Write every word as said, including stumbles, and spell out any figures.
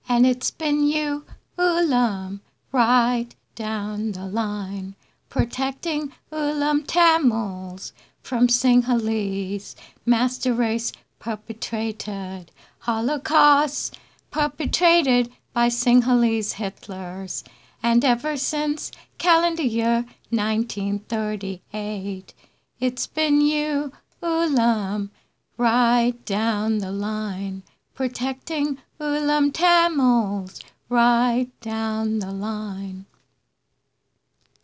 And it's been you, Ulam, right down the line, protecting Ulam Tamils from Sinhalese master race perpetrated Holocaust perpetrated by Sinhalese Hitlers. And ever since calendar year nineteen thirty-eight, it's been you, Ulam, right down the line, protecting Ulam Tamils right down the line.